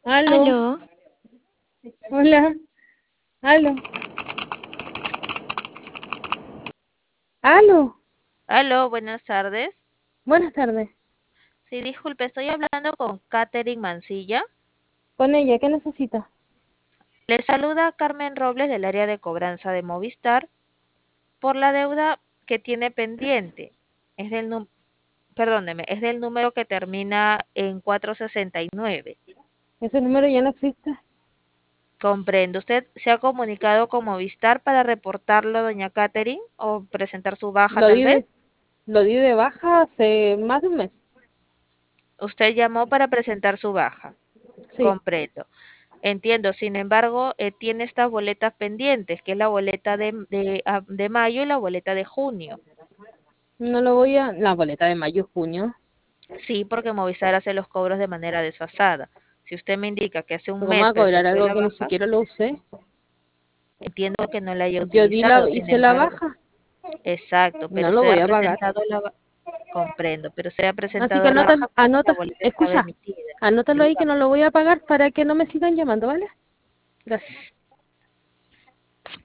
Aló, Aló, hola, aló, aló, aló, buenas tardes. buenas tardes. Sí, disculpe, estoy hablando con Katherine Mancilla. Con ella, ¿qué necesita? Le saluda Carmen Robles del área de cobranza de Movistar por la deuda que tiene pendiente. Es del, perdóneme, es del número que termina en 469. Ese número ya no existe. Comprendo. ¿Usted se ha comunicado con Movistar para reportarlo, doña Katherine, o presentar su baja Lo tal di vez? de, lo di de baja hace más de un mes. Usted llamó para presentar su baja. Sí, Comprendo. Entiendo, sin embargo, tiene estas boletas pendientes, que es la boleta de mayo y la boleta de junio. no lo voy a... La boleta de mayo, junio. Sí, porque Movistar hace los cobros de manera desfasada. Si usted me indica que hace un ¿Cómo va mes a cobrar presentó algo la que ni baja, siquiera lo usé? entiendo que no la haya Yo utilizado. Sin hice la embargo, baja. exacto, No pero lo usted ha voy a pagar. presentado comprendo, pero usted ha Así que presentado la anota, baja porque la anota, boleta estaba escucha, emitida. anótalo ahí que Dígame. no lo voy a pagar para que no me sigan llamando, ¿vale? Gracias.